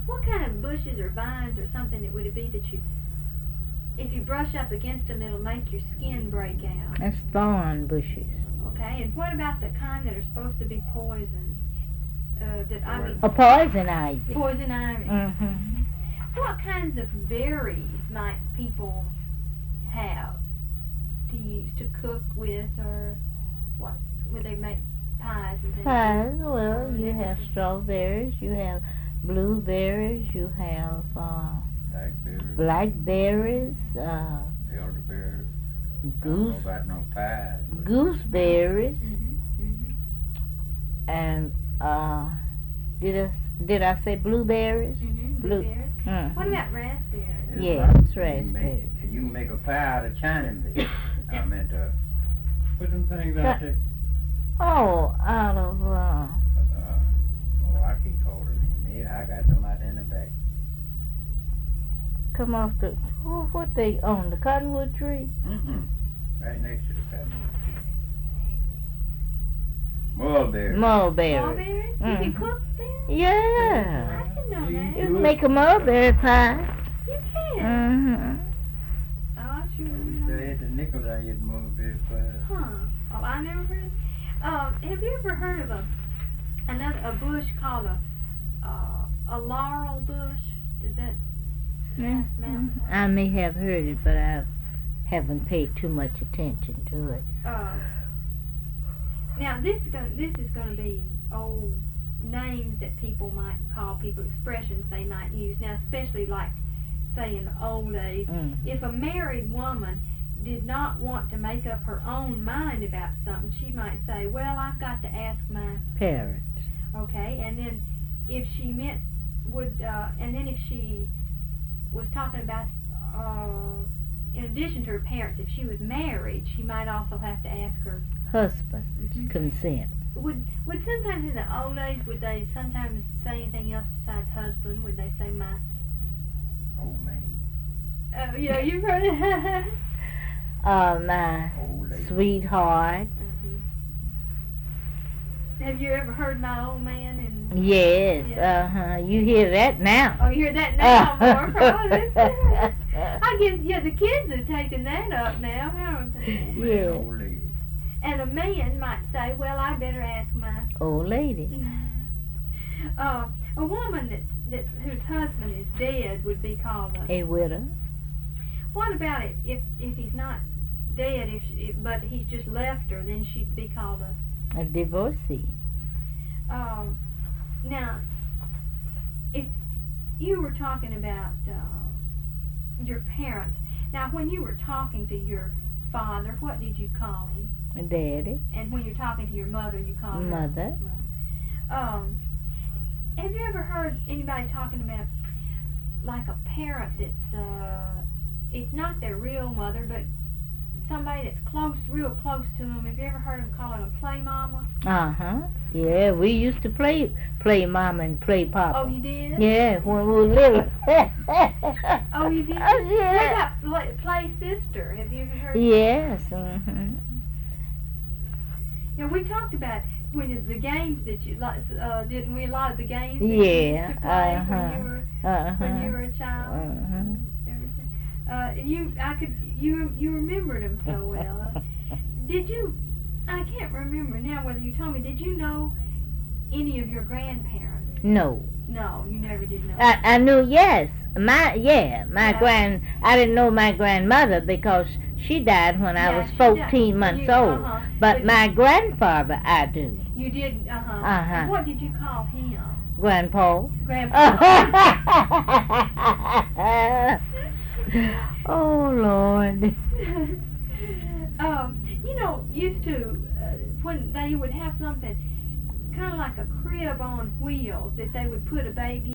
What kind of bushes or vines or something that would it be that you, if you brush up against them, it'll make your skin break out? That's thorn bushes. Okay, and what about the kind that are supposed to be poison? A poison ivy. Poison ivy. Mm-hmm. What kinds of berries might people have to use to cook with, or what would they make pies and things? Pies, well, you have strawberries, you have blueberries, you have blackberries, elderberries. goose, I don't know about no pies. gooseberries, Mm-hmm. and did I say blueberries? Mm-hmm. Blueberries. Mm-hmm. What about raspberries? Yes, raspberries. You can make a pie out of China beans. I meant put them things out there. Oh, out of I can't call it name. Yeah, I got them out there in the back. come off the what they on the cottonwood tree? Right next to the cottonwood tree. Mulberry. Mulberry. Strawberries? You can cook them? Yeah. I didn't know that. You can make a mulberry pie. You can. Mm-hmm. Oh, I sure You didn't still know. had the nickels out here, mulberry pie. Huh. Oh, I never heard. Have you ever heard of a bush called a laurel bush? Does that sound familiar? I may have heard it, but I haven't paid too much attention to it. Now this is going to be old names that people might call people, expressions they might use. Now, especially like say in the old days, if a married woman did not want to make up her own mind about something, she might say, "Well, I've got to ask my Parents. Okay, and then if she meant and then if she was talking about, in addition to her parents, if she was married, she might also have to ask her Husband. Consent. Would sometimes in the old days, would they sometimes say anything else besides husband? Would they say my? Old man. Yeah, you've heard it. My Old lady. sweetheart. Have you ever heard my old man? Yes. Yeah. You hear that now. Oh, you hear that now more? I guess the kids are taking that up now, haven't they? Old man, Yeah. old lady. And a man might say, "Well, I better ask my." Old lady. A woman whose husband is dead would be called a. A widow. What about it if he's not dead, but he's just left her? Then she'd be called a. A divorcee. Now, if you were talking about your parents, now when you were talking to your father, what did you call him? Daddy. And when you're talking to your mother, you call her Mother. Have you ever heard anybody talking about like a parent that's it's not their real mother, but somebody that's close, real close to them? Have you ever heard them calling a play mama? Yeah, we used to play mama and play papa. Oh, you did? Yeah, when we were little. Oh, you did? Oh, yeah. What about play sister? Have you ever heard? Yes. Now, we talked about when the games that you like, didn't we? A lot of the games that Yeah, you used to play uh-huh. when you were a child. Everything. You remembered them so well. Did you? I can't remember now whether you told me. Did you know any of your grandparents? No. No, you never did know. I knew, yes. My I didn't know my grandmother because she died when I was 14 months old. But my grandfather, I do. You did, Uh-huh. What did you call him? Grandpa. Grandpa. Oh, Lord. Used to, when they would have something kind of like a crib on wheels that they would put a baby